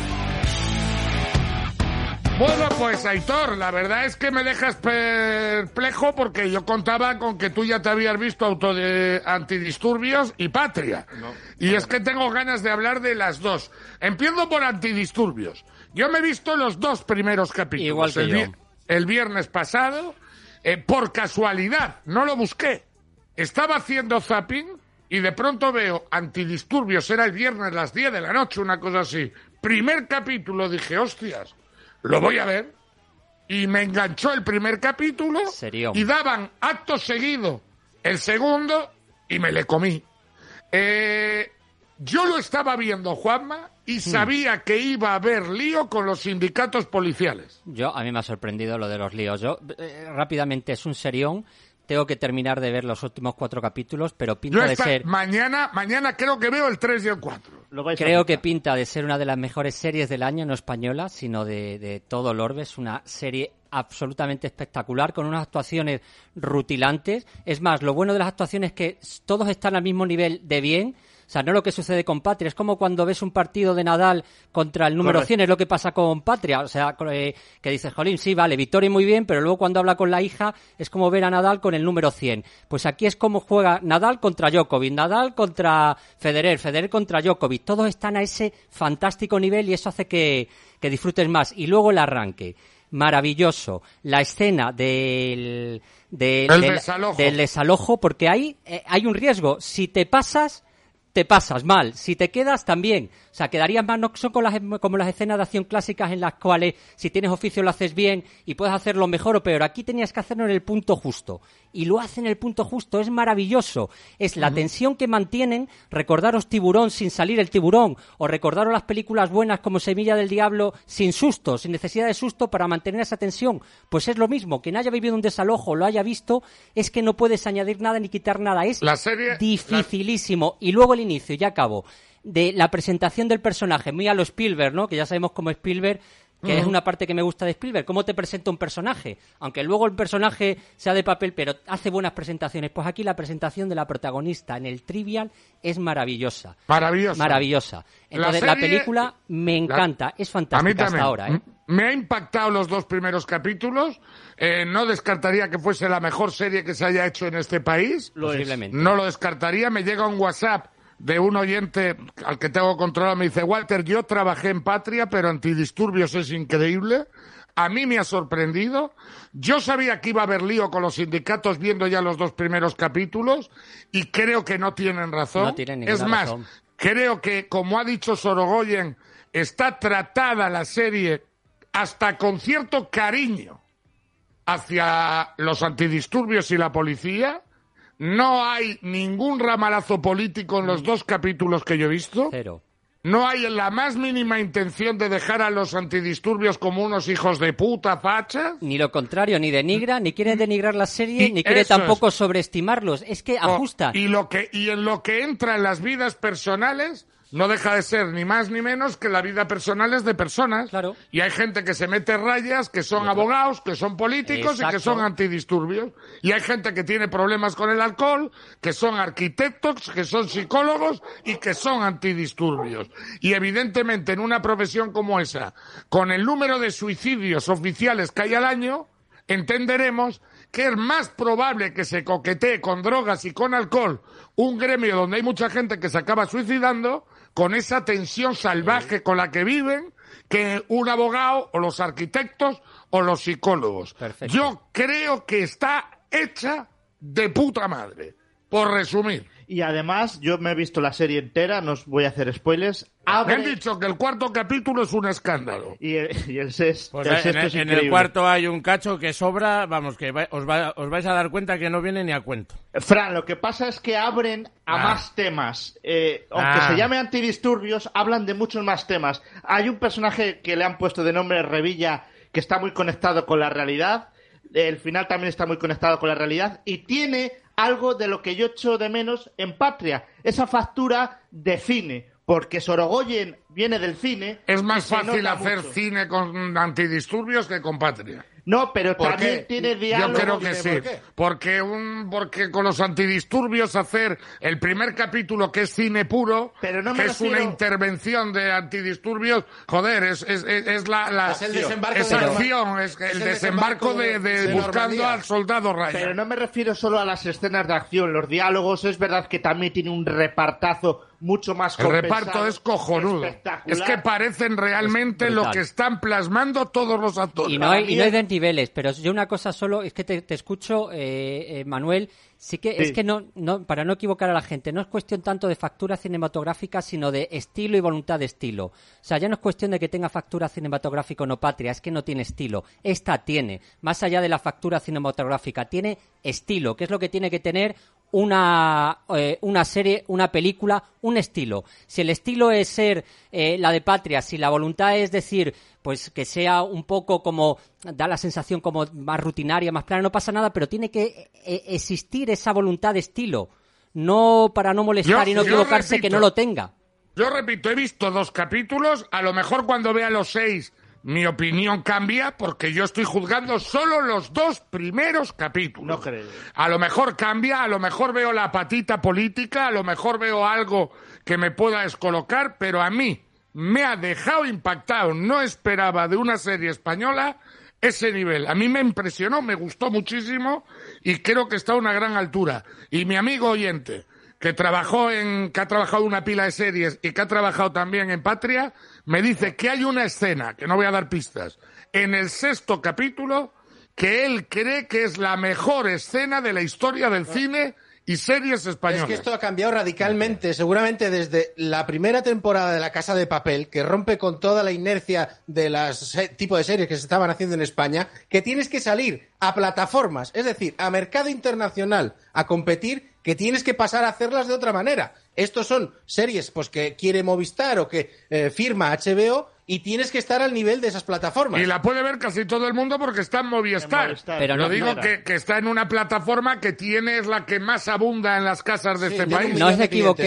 Bueno, pues Aitor, la verdad es que me dejas perplejo porque yo contaba con que tú ya te habías visto Auto de Antidisturbios y Patria. No. Y es que tengo ganas de hablar de las dos. Empiezo por Antidisturbios. Yo me he visto los dos primeros capítulos. Igual que yo. El viernes pasado, por casualidad, no lo busqué. Estaba haciendo zapping y de pronto veo Antidisturbios, era el viernes a las 10 de la noche, una cosa así. Primer capítulo, dije, hostias, lo voy a ver, y me enganchó el primer capítulo. ¿Serio? Y daban acto seguido el segundo y me le comí. Yo lo estaba viendo, Juanma, y sabía que iba a haber lío con los sindicatos policiales. A mí me ha sorprendido lo de los líos. Rápidamente, es un serión. Tengo que terminar de ver los últimos 4 capítulos, pero pinta de ser... Mañana creo que veo el 3 y el 4. Creo que pinta de ser una de las mejores series del año, no española, sino de todo el orbe. Es una serie absolutamente espectacular, con unas actuaciones rutilantes. Es más, lo bueno de las actuaciones es que todos están al mismo nivel de bien. O sea, no lo que sucede con Patria. Es como cuando ves un partido de Nadal contra el número 100, es lo que pasa con Patria. O sea, que dices, jolín, sí, vale, victoria muy bien, pero luego cuando habla con la hija es como ver a Nadal con el número 100. Pues aquí es como juega Nadal contra Djokovic, Nadal contra Federer, Federer contra Djokovic. Todos están a ese fantástico nivel y eso hace que disfrutes más. Y luego el arranque. Maravilloso. La escena del desalojo, porque ahí hay un riesgo. Si te pasas, te pasas mal. Si te quedas, también. O sea, quedarías más, no son como las escenas de acción clásicas en las cuales si tienes oficio lo haces bien y puedes hacerlo mejor o peor. Aquí tenías que hacerlo en el punto justo. Y lo hacen en el punto justo. Es maravilloso. Es la tensión que mantienen. Recordaros Tiburón sin salir el tiburón. O recordaros las películas buenas como Semilla del Diablo sin susto, sin necesidad de susto para mantener esa tensión. Pues es lo mismo. Quien haya vivido un desalojo o lo haya visto, es que no puedes añadir nada ni quitar nada. Es dificilísimo. Y luego el inicio, ya acabo, de la presentación del personaje, muy a lo Spielberg, ¿no? Que ya sabemos cómo es Spielberg, que es una parte que me gusta de Spielberg. ¿Cómo te presenta un personaje? Aunque luego el personaje sea de papel, pero hace buenas presentaciones. Pues aquí la presentación de la protagonista en el Trivial es maravillosa. Maravillosa. Entonces la película me encanta, es fantástica hasta ahora, ¿eh? Me ha impactado los 2 primeros capítulos. No descartaría que fuese la mejor serie que se haya hecho en este país. Posiblemente. No lo descartaría. Me llega un WhatsApp de un oyente al que tengo controlado. Me dice: Walter, yo trabajé en Patria, pero Antidisturbios es increíble. A mí me ha sorprendido. Yo sabía que iba a haber lío con los sindicatos viendo ya los 2 primeros capítulos y creo que no tienen razón. No tienen ninguna razón. Creo que, como ha dicho Sorogoyen, está tratada la serie hasta con cierto cariño hacia los antidisturbios y la policía. No hay ningún ramalazo político en los 2 capítulos que yo he visto. Cero. No hay la más mínima intención de dejar a los antidisturbios como unos hijos de puta fachas. Ni lo contrario, ni denigra, ni quiere denigrar la serie, ni quiere tampoco sobreestimarlos. Es que ajusta. Y en lo que entra en las vidas personales, no deja de ser ni más ni menos que la vida personal es de personas. Claro. Y hay gente que se mete rayas, que son abogados, que son políticos. Exacto. Y que son antidisturbios. Y hay gente que tiene problemas con el alcohol, que son arquitectos, que son psicólogos y que son antidisturbios. Y evidentemente en una profesión como esa, con el número de suicidios oficiales que hay al año, entenderemos que es más probable que se coquetee con drogas y con alcohol un gremio donde hay mucha gente que se acaba suicidando con esa tensión salvaje con la que viven, que un abogado o los arquitectos o los psicólogos. Perfecto. Yo creo que está hecha de puta madre, por resumir. Y además, yo me he visto la serie entera, no os voy a hacer spoilers. Me han dicho que el 4º capítulo es un escándalo. Y el sexto Pues es increíble. en el 4º hay un cacho que sobra, vamos, que os vais a dar cuenta que no viene ni a cuento. Fran, lo que pasa es que abren a más temas. Aunque se llame Antidisturbios, hablan de muchos más temas. Hay un personaje que le han puesto de nombre Revilla, que está muy conectado con la realidad. El final también está muy conectado con la realidad. Y tiene algo de lo que yo echo de menos en Patria, esa factura de cine, porque Sorogoyen viene del cine. Es más fácil hacer cine con antidisturbios que con Patria. No, pero también tiene diálogo. Yo creo que sí, porque con los antidisturbios hacer el primer capítulo, que es cine puro, pero no que es una intervención de antidisturbios, joder, es la es el desembarco es acción, es el desembarco de buscando al soldado Ryan. Pero no me refiero solo a las escenas de acción, los diálogos, es verdad que también tiene un repartazo mucho más compensado. El reparto es cojonudo. Es que parecen realmente lo que están plasmando todos los actores. Y no hay de niveles, pero yo una cosa solo, es que te escucho, Manuel, sí que es que no, para no equivocar a la gente, no es cuestión tanto de factura cinematográfica, sino de estilo y voluntad de estilo. O sea, ya no es cuestión de que tenga factura cinematográfica o no, Patria, es que no tiene estilo. Esta tiene, más allá de la factura cinematográfica, tiene estilo, que es lo que tiene que tener una serie, una película, un estilo. Si el estilo es ser la de Patria, si la voluntad es decir, pues que sea un poco como, da la sensación como más rutinaria, más plana, no pasa nada, pero tiene que existir esa voluntad de estilo. No para no molestar y no equivocarse, repito, que no lo tenga. Yo repito, he visto 2 capítulos, a lo mejor cuando vea los 6 mi opinión cambia, porque yo estoy juzgando solo los 2 primeros capítulos. No creo. A lo mejor cambia, a lo mejor veo la patita política, a lo mejor veo algo que me pueda descolocar, pero a mí me ha dejado impactado. No esperaba de una serie española ese nivel. A mí me impresionó, me gustó muchísimo y creo que está a una gran altura. Y mi amigo oyente, que ha trabajado una pila de series y que ha trabajado también en Patria, me dice que hay una escena, que no voy a dar pistas, en el 6º capítulo, que él cree que es la mejor escena de la historia del cine y series españolas. Es que esto ha cambiado radicalmente, seguramente desde la primera temporada de La Casa de Papel, que rompe con toda la inercia de los tipos de series que se estaban haciendo en España, que tienes que salir a plataformas, es decir, a mercado internacional, a competir, que tienes que pasar a hacerlas de otra manera. Estos son series pues que quiere Movistar o que firma HBO, y tienes que estar al nivel de esas plataformas. Y la puede ver casi todo el mundo porque está en Movistar. Pero no digo que está en una plataforma que es la que más abunda en las casas de este país. No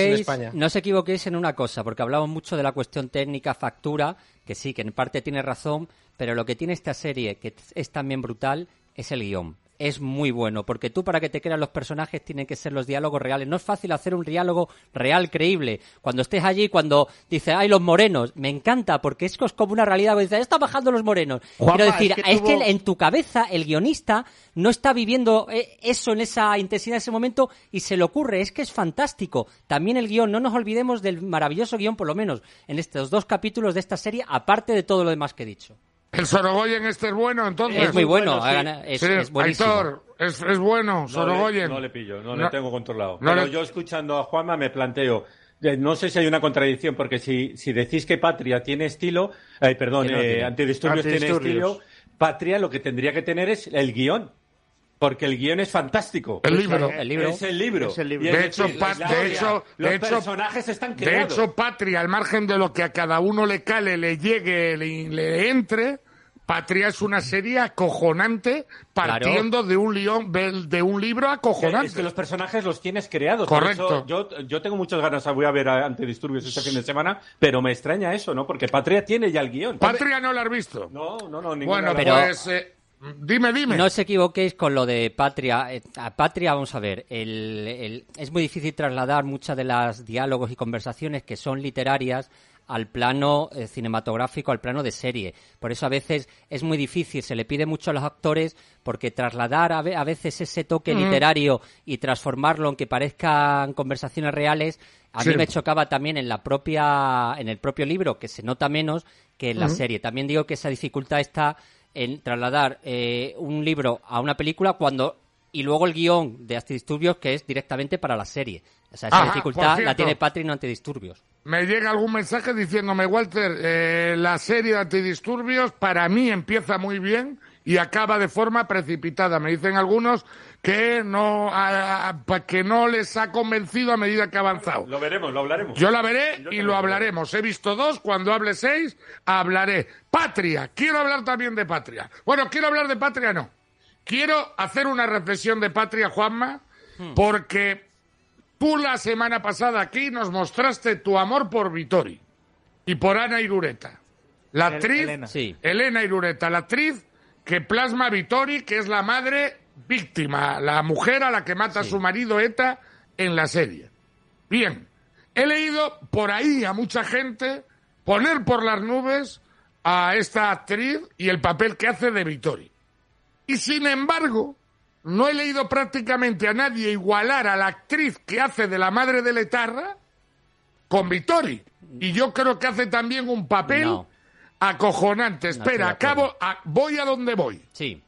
os equivoquéis en una cosa, porque hablamos mucho de la cuestión técnica, factura, que sí, que en parte tiene razón, pero lo que tiene esta serie, que es también brutal, es el guión. Es muy bueno, porque tú, para que te crean los personajes, tienen que ser los diálogos reales. No es fácil hacer un diálogo real, creíble. Cuando estés allí, cuando dices, ¡ay, los morenos! Me encanta, porque es como una realidad. Cuando dices, ¡están bajando los morenos! Juanma, quiero decir, es que en tu cabeza, el guionista no está viviendo eso en esa intensidad en ese momento y se le ocurre. Es que es fantástico. También el guión, no nos olvidemos del maravilloso guión, por lo menos, en estos 2 capítulos de esta serie, aparte de todo lo demás que he dicho. El Sorogoyen es bueno, entonces. Es muy bueno, sí. Es buenísimo. Aitor, es bueno, Sorogoyen. No le pillo, no le tengo controlado. Pero yo, escuchando a Juanma, me planteo, no sé si hay una contradicción, porque si decís que Patria tiene estilo, Antidisturbios tiene estilo, Patria lo que tendría que tener es el guión. Porque el guión es fantástico. El libro. Es el libro. De hecho, los personajes están creados. De hecho, Patria, al margen de lo que a cada uno le cale, le llegue, le entre, Patria es una serie acojonante partiendo de un libro acojonante. Es que los personajes los tienes creados. Correcto. Por eso yo tengo muchas ganas, voy a ver Antidisturbios este fin de semana, pero me extraña eso, ¿no? Porque Patria tiene ya el guión. ¿Patria no lo has visto? No, ninguna. Bueno, pues... Dime. No os equivoquéis con lo de Patria. A Patria, vamos a ver, es muy difícil trasladar muchas de las diálogos y conversaciones que son literarias al plano cinematográfico, al plano de serie. Por eso a veces es muy difícil, se le pide mucho a los actores, porque trasladar a veces ese toque literario y transformarlo en que parezcan conversaciones reales, a mí me chocaba también en el propio libro, que se nota menos que en la serie. También digo que esa dificultad está en trasladar un libro a una película y luego el guión de Antidisturbios, que es directamente para la serie. O sea, esa dificultad la tiene Patria y no Antidisturbios. Me llega algún mensaje diciéndome, Walter, la serie de Antidisturbios para mí empieza muy bien y acaba de forma precipitada. Me dicen algunos que no les ha convencido a medida que ha avanzado. Lo veremos, lo hablaremos. Yo la veré y lo hablaremos. He visto 2, cuando hable 6, hablaré. Patria, quiero hablar también de Patria. Bueno, quiero hablar de Patria, no. Quiero hacer una reflexión de Patria, Juanma, porque tú la semana pasada aquí nos mostraste tu amor por Vittori y por Ana Irureta. La actriz, Elena Irureta, la actriz que plasma a Vittori, que es la madre víctima, la mujer a la que mata a su marido ETA en la serie. Bien, he leído por ahí a mucha gente poner por las nubes a esta actriz y el papel que hace de Vittori. Y sin embargo, no he leído prácticamente a nadie igualar a la actriz que hace de la madre de Letarra con Vittori. Y yo creo que hace también un papel acojonante. Espera, voy a donde voy. Sí.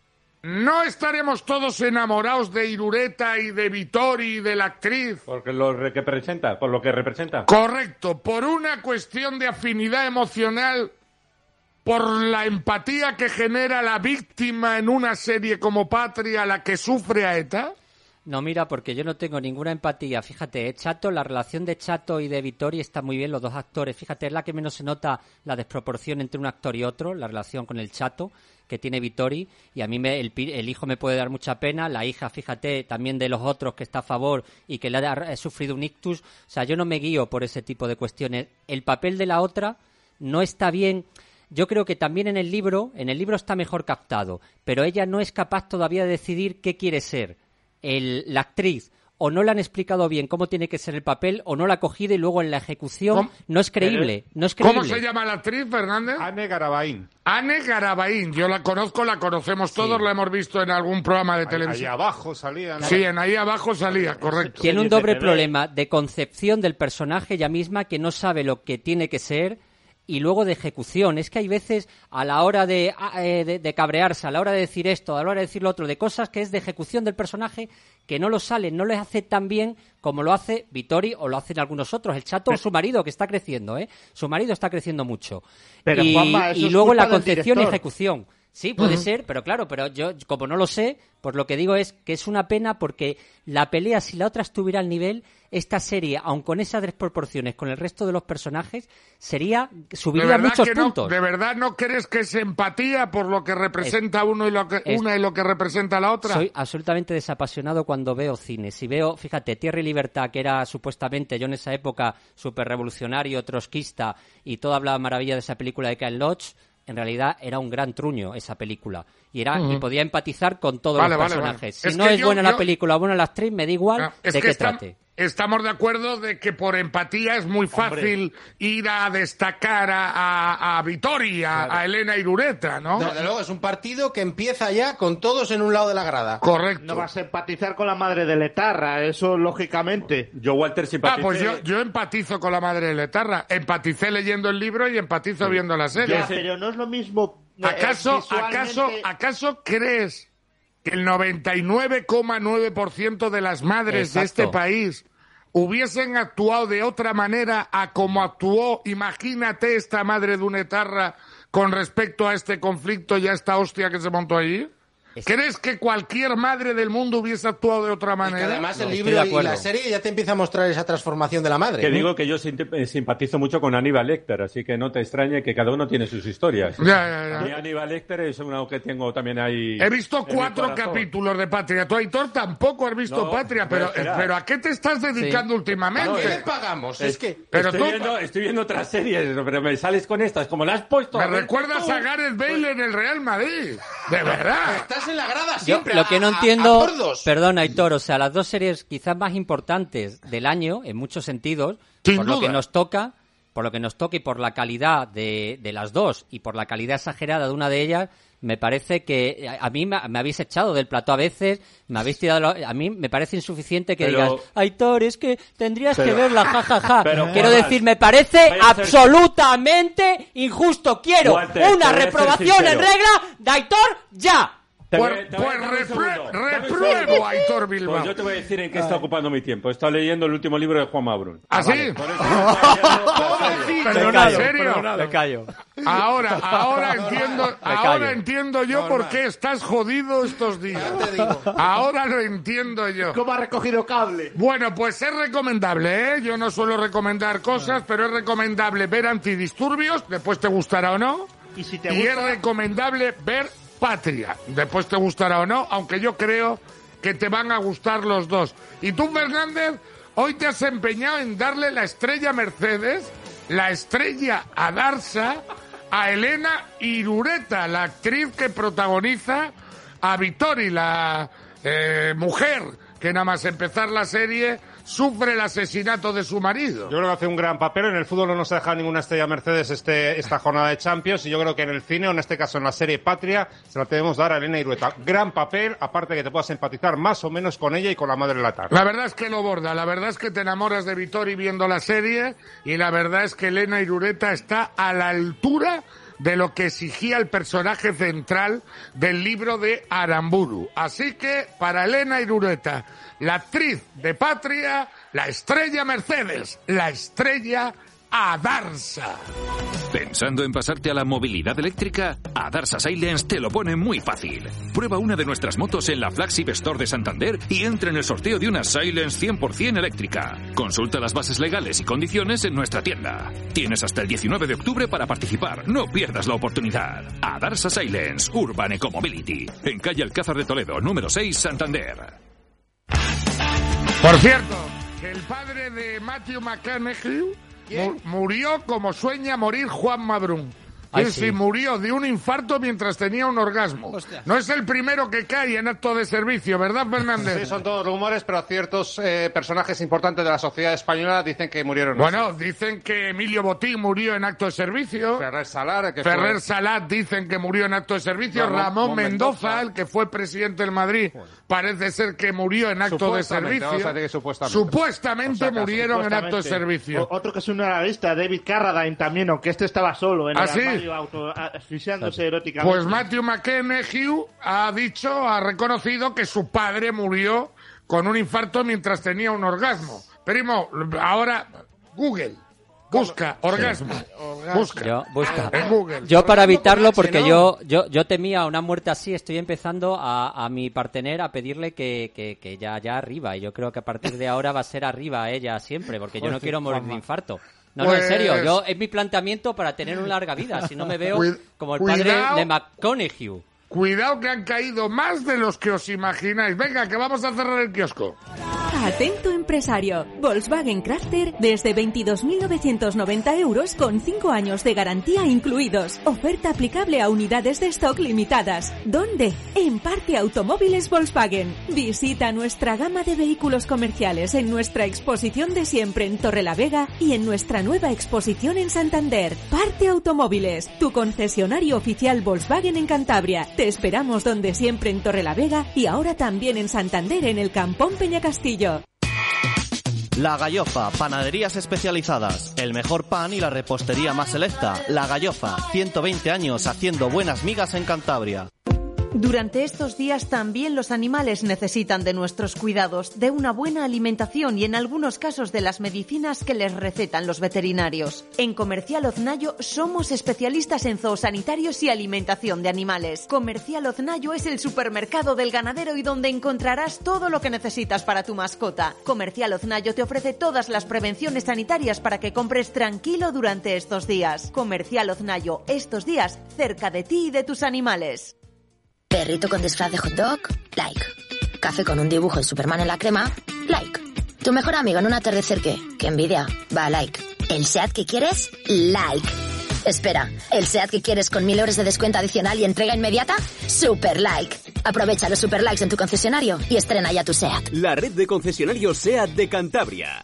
¿No estaremos todos enamorados de Irureta y de Vittori y de la actriz? Por lo que representa. Correcto, por una cuestión de afinidad emocional, por la empatía que genera la víctima en una serie como Patria, la que sufre a ETA. No, mira, porque yo no tengo ninguna empatía. Fíjate, Chato, la relación de Chato y de Vittori está muy bien, los dos actores. Fíjate, es la que menos se nota la desproporción entre un actor y otro, la relación con el Chato que tiene Vittori, y a mí el hijo me puede dar mucha pena, la hija, fíjate, también de los otros que está a favor y que le ha sufrido un ictus. O sea, yo no me guío por ese tipo de cuestiones. El papel de la otra no está bien. Yo creo que también en el libro está mejor captado, pero ella no es capaz todavía de decidir qué quiere ser. La actriz, o no le han explicado bien cómo tiene que ser el papel, o no la ha cogido y luego en la ejecución no es creíble. ¿Cómo se llama la actriz, Fernández? Ane Garabáin. Ane Garabáin, yo la conozco, la conocemos todos, la hemos visto en algún programa de televisión. Ahí abajo salía, ¿no? Sí, ahí abajo salía, correcto. Tiene un doble problema de concepción del personaje ella misma, que no sabe lo que tiene que ser, y luego de ejecución. Es que hay veces a la hora de cabrearse, a la hora de decir esto, a la hora de decir lo otro, de cosas que es de ejecución del personaje que no lo salen, no les hace tan bien como lo hace Vittori o lo hacen algunos otros. El Chato, su marido, que está creciendo, su marido está creciendo mucho. Pero, Juanma, eso y es luego culpa la del concepción y director. ejecución. Sí, puede ser, pero claro, pero yo, como no lo sé, pues lo que digo es que es una pena porque la pelea, si la otra estuviera al nivel, esta serie, aun con esas desproporciones con el resto de los personajes, subiría muchos puntos. ¿De verdad no crees que es empatía por lo que representa una y lo que representa la otra? Soy absolutamente desapasionado cuando veo cine. Si veo, fíjate, Tierra y Libertad, que era supuestamente, yo en esa época, súper revolucionario, trotskista, y todo hablaba maravilla de esa película de Ken Loach, en realidad era un gran truño esa película. Y podía empatizar con todos los personajes. Si no es buena la película o buena la actriz, me da igual de qué trate. Estamos de acuerdo de que por empatía es muy fácil ir a destacar a Vittori, a Elena Irureta, ¿no? Desde luego, es un partido que empieza ya con todos en un lado de la grada. Correcto. No vas a empatizar con la madre de Letarra, eso lógicamente. Yo, Walter, simpatizo. Pues yo empatizo con la madre de Letarra. Empaticé leyendo el libro y empatizo viendo la serie. Ya, pero no es lo mismo. ¿Acaso crees que el 99,9% de las madres de este país hubiesen actuado de otra manera a como actuó, imagínate, esta madre de una etarra con respecto a este conflicto y a esta hostia que se montó allí? ¿Crees que cualquier madre del mundo hubiese actuado de otra manera? Además, el libro y la serie ya te empieza a mostrar esa transformación de la madre. Que digo que yo simpatizo mucho con Aníbal Lecter, así que no te extrañe que cada uno tiene sus historias. Ya. Y Aníbal Lecter es uno que tengo también ahí. He visto 4 capítulos de Patria. Tú, Aitor, tampoco has visto Patria, pero ¿a qué te estás dedicando últimamente? ¿A qué le pagamos? Estoy viendo otras series, pero me sales con estas, como la has puesto. Me recuerdas a Gareth Bale en el Real Madrid. De verdad. Estás en la grada siempre. Lo que no entiendo, perdón, Aitor, o sea, las dos series quizás más importantes del año, en muchos sentidos, por lo que nos toca y por la calidad de las dos y por la calidad exagerada de una de ellas, me parece que a mí me habéis echado del plató a veces, me habéis tirado... A mí me parece insuficiente que digas, Aitor, es que tendrías que verla, jajaja. Quiero decir, me parece absolutamente injusto. Quiero una reprobación en regla de Aitor ya. Repruebo a Aitor Bilbao. Pues yo te voy a decir en qué está ocupando mi tiempo. He estado leyendo el último libro de Juan Mabrún. ¿Ah, sí? Perdonado. Me callo. Ahora entiendo yo por qué estás jodido estos días. Ahora lo entiendo yo. ¿Cómo ha recogido cable? Bueno, pues es recomendable, ¿eh? Yo no suelo recomendar cosas, pero es recomendable ver Antidisturbios, después te gustará o no. Y si te gusta... es recomendable ver Patria, después te gustará o no, aunque yo creo que te van a gustar los dos. Y tú, Fernández, hoy te has empeñado en darle la estrella Mercedes, la estrella a Darsa, a Elena Irureta, la actriz que protagoniza a Vittori, la mujer que nada más empezar la serie sufre el asesinato de su marido. Yo creo que hace un gran papel. En el fútbol no nos ha dejado ninguna estrella Mercedes esta jornada de Champions, y yo creo que en el cine, o en este caso en la serie Patria, se la debemos dar a Elena Irureta. Gran papel, aparte de que te puedas empatizar más o menos con ella y con la madre de la tarde. La verdad es que lo borda, la verdad es que te enamoras de Vittori viendo la serie, y la verdad es que Elena Irureta está a la altura de lo que exigía el personaje central del libro de Aramburu. Así que, para Elena Irureta, la actriz de Patria, la estrella Mercedes, la estrella Adarsa. ¿Pensando en pasarte a la movilidad eléctrica? Adarsa Silence te lo pone muy fácil. Prueba una de nuestras motos en la Flagship Store de Santander y entra en el sorteo de una Silence 100% eléctrica. Consulta las bases legales y condiciones en nuestra tienda. Tienes hasta el 19 de octubre para participar. No pierdas la oportunidad. Adarsa Silence, Urban Ecomobility. En calle Alcázar de Toledo, número 6, Santander. Por cierto, que el padre de Matthew McConaughey murió como sueña morir Juan Mabrún. Sí, murió de un infarto mientras tenía un orgasmo. Hostia. No es el primero que cae en acto de servicio, ¿verdad, Fernández? Sí, son todos rumores, pero ciertos personajes importantes de la sociedad española dicen que murieron. Bueno, dicen que Emilio Botín murió en acto de servicio. Ferrer Salat, dicen que murió en acto de servicio. Ramón Mendoza, el que fue presidente del Madrid, parece ser que murió en acto de servicio. Supuestamente murieron en acto de servicio. Otro que es un analista, David Carradine también, aunque estaba solo en el armario asfixiándose eróticamente. Pues Matthew McConaughey ha reconocido que su padre murió con un infarto mientras tenía un orgasmo. Primo, ahora Google. Busca orgasmo. Busca. En Google. Yo para evitarlo, porque yo temía una muerte así, estoy empezando a mi partener a pedirle que ya arriba. Y yo creo que a partir de ahora va a ser arriba ella siempre, porque yo no quiero morir de infarto. No, en serio, es mi planteamiento para tener una larga vida, si no me veo como el padre de McConaughey. Cuidado que han caído más de los que os imagináis. Venga, que vamos a cerrar el kiosco. Atento empresario, Volkswagen Crafter desde 22.990 euros con 5 años de garantía incluidos. Oferta aplicable a unidades de stock limitadas. ¿Dónde? En Parte Automóviles Volkswagen. Visita nuestra gama de vehículos comerciales en nuestra exposición de siempre en Torrelavega y en nuestra nueva exposición en Santander. Parte Automóviles, tu concesionario oficial Volkswagen en Cantabria. Te esperamos donde siempre en Torrelavega y ahora también en Santander en el Campón Peñacastillo. La Gallofa, panaderías especializadas, el mejor pan y la repostería más selecta. La Gallofa, 120 años haciendo buenas migas en Cantabria. Durante estos días también los animales necesitan de nuestros cuidados, de una buena alimentación y en algunos casos de las medicinas que les recetan los veterinarios. En Comercial Oznayo somos especialistas en zoosanitarios y alimentación de animales. Comercial Oznayo es el supermercado del ganadero y donde encontrarás todo lo que necesitas para tu mascota. Comercial Oznayo te ofrece todas las prevenciones sanitarias para que compres tranquilo durante estos días. Comercial Oznayo, estos días cerca de ti y de tus animales. Perrito con disfraz de hot dog, like. Café con un dibujo de Superman en la crema, like. Tu mejor amigo en un atardecer, ¿qué envidia? Va, like. ¿El SEAT que quieres? Like. Espera, ¿el SEAT que quieres con 1.000 euros de descuento adicional y entrega inmediata? Super like. Aprovecha los super likes en tu concesionario y estrena ya tu SEAT. La red de concesionarios SEAT de Cantabria.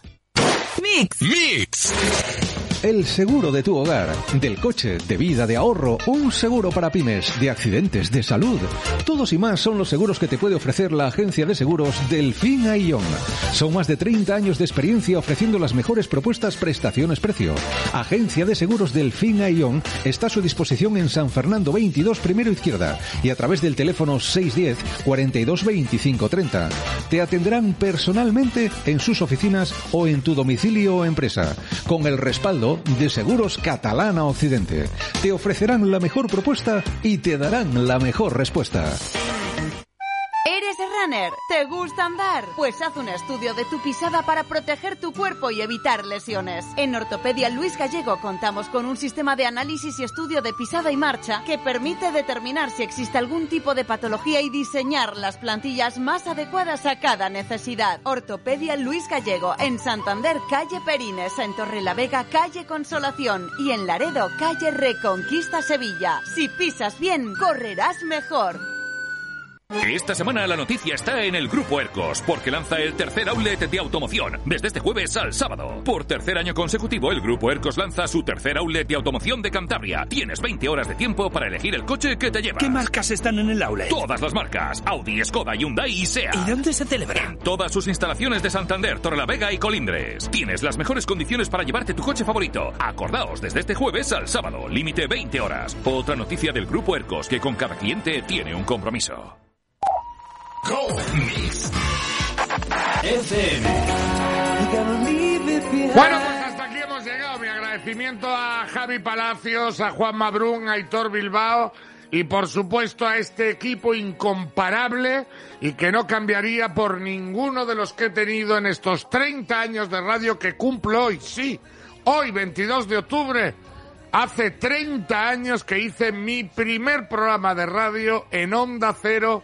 Mix. El seguro de tu hogar, del coche, de vida, de ahorro, un seguro para pymes, de accidentes, de salud. Todos y más son los seguros que te puede ofrecer la agencia de seguros Delfín Aillón. Son más de 30 años de experiencia ofreciendo las mejores propuestas prestaciones-precio. Agencia de seguros Delfín Aillón está a su disposición en San Fernando 22, primero izquierda, y a través del teléfono 610 42 25 30. Te atenderán personalmente en sus oficinas o en tu domicilio o empresa, con el respaldo de Seguros Catalana Occidente. Te ofrecerán la mejor propuesta y te darán la mejor respuesta. ¿Eres runner? ¿Te gusta andar? Pues haz un estudio de tu pisada para proteger tu cuerpo y evitar lesiones. En Ortopedia Luis Gallego contamos con un sistema de análisis y estudio de pisada y marcha que permite determinar si existe algún tipo de patología y diseñar las plantillas más adecuadas a cada necesidad. Ortopedia Luis Gallego, en Santander, calle Perines, en Torrelavega, calle Consolación y en Laredo, calle Reconquista Sevilla. Si pisas bien, correrás mejor. Esta semana la noticia está en el Grupo Ercos, porque lanza el tercer outlet de automoción, desde este jueves al sábado. Por tercer año consecutivo, el Grupo Ercos lanza su tercer outlet de automoción de Cantabria. Tienes 20 horas de tiempo para elegir el coche que te lleva. ¿Qué marcas están en el outlet? Todas las marcas: Audi, Skoda, Hyundai y SEAT. ¿Y dónde se celebra? En todas sus instalaciones de Santander, Torrelavega y Colindres. Tienes las mejores condiciones para llevarte tu coche favorito. Acordaos, desde este jueves al sábado, límite 20 horas. Otra noticia del Grupo Ercos, que con cada cliente tiene un compromiso. Go Mix FM. Bueno, pues hasta aquí hemos llegado. Mi agradecimiento a Javi Palacios, a Juan Mabrún, a Aitor Bilbao y por supuesto a este equipo incomparable y que no cambiaría por ninguno de los que he tenido en estos 30 años de radio que cumplo hoy. Sí, hoy 22 de octubre. Hace 30 años que hice mi primer programa de radio en Onda Cero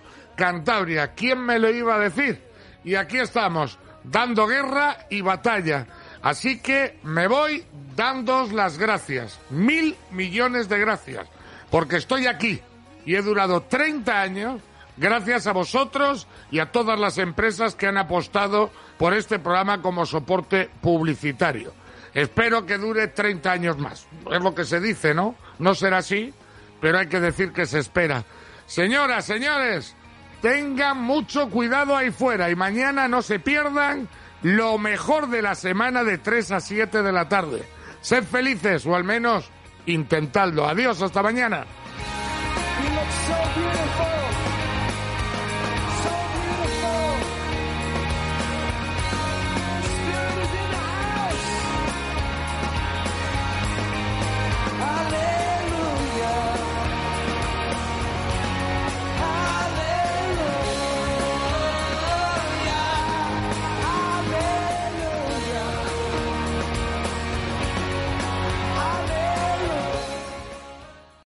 Cantabria. ¿Quién me lo iba a decir? Y aquí estamos, dando guerra y batalla, Así que me voy dándoos las gracias, 1.000 millones de gracias, porque estoy aquí y he durado 30 años gracias a vosotros y a todas las empresas que han apostado por este programa como soporte publicitario. Espero que dure 30 años más. Es lo que se dice, ¿no? No será así, pero hay que decir que se espera. Señoras, señores, tengan mucho cuidado ahí fuera y mañana no se pierdan lo mejor de la semana de 3 a 7 de la tarde. Sed felices, o al menos intentadlo. Adiós, hasta mañana.